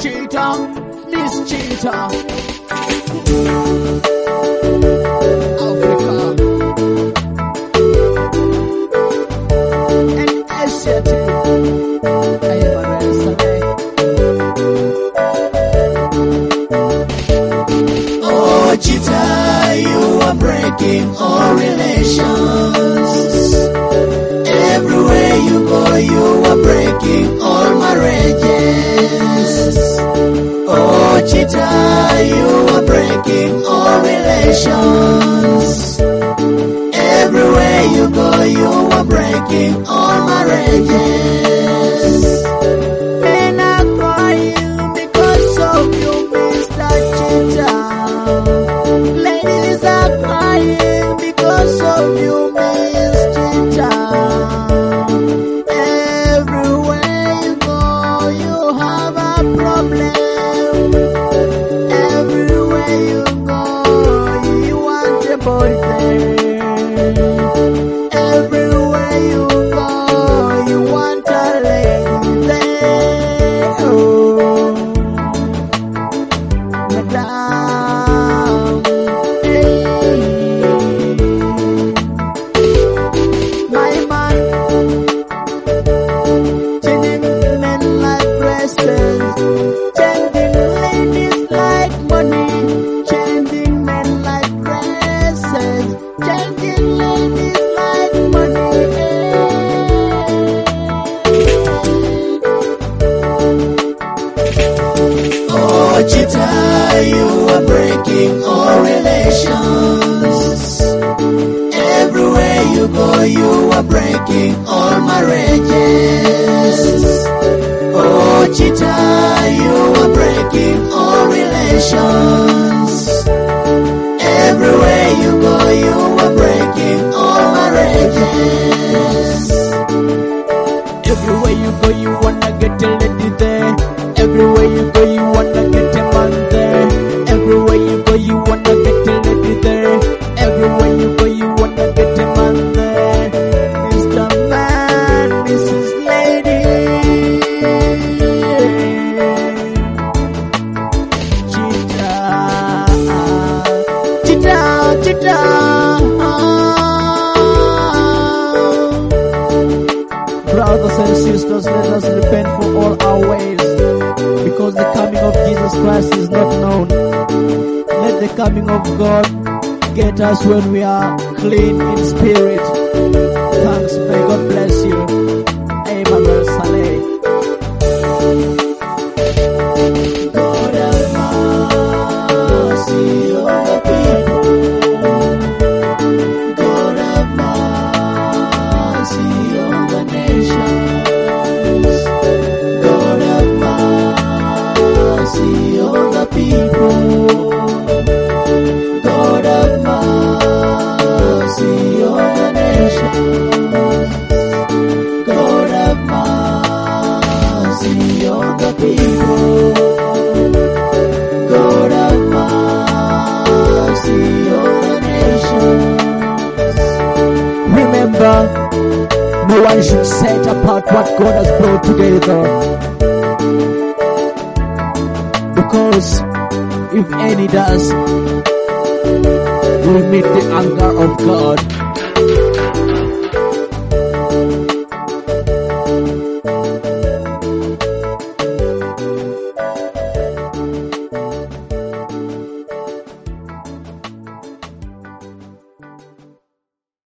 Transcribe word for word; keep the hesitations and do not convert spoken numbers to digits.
cheetah, this cheetah. Africa and Asia too. I am a Sunday. Oh, cheetah, you are breaking all relations. Everywhere you go, you are breaking all marriages. Oh, cheetah, you are breaking all relations. Everywhere you go, you are breaking all marriages. Men are crying because of you, Mister Cheetah. Ladies are crying because of you, Miss Cheetah. Everywhere you go, you have a problem. Everywhere you go, you want a boyfriend. Everywhere you go, you want a lady there. Oh, Madame, hey. My man, changing men like dresses, changing ladies like money, changing men like dresses, changing ladies like money. Oh, cheetah, you are breaking all relations. Everywhere you go, you are breaking all marriages. Oh, cheetah, you are breaking all relations. Everywhere you go, you are breaking all marriages. Everywhere you go, you wanna get a lady there. Everywhere you go, you wanna get a man there. Everywhere you go, you wanna get a lady there. Everywhere you go, you wanna get a man there. Mister Man, Missus Lady. Cheetah, cheetah, cheetah. Brothers and sisters, let us repent for all our ways, because the coming of Jesus Christ is not known. Let the coming of God get us when we are clean in spirit. Thanks, may God bless you. Emmanuel Saleh. God have mercy on the people. God have mercy on the nations. God have mercy on the people. God have mercy on the nations. God have mercy on the people. God have mercy on the nations. Remember, no one should set apart what God has brought together, because if any does, will meet the anger of God.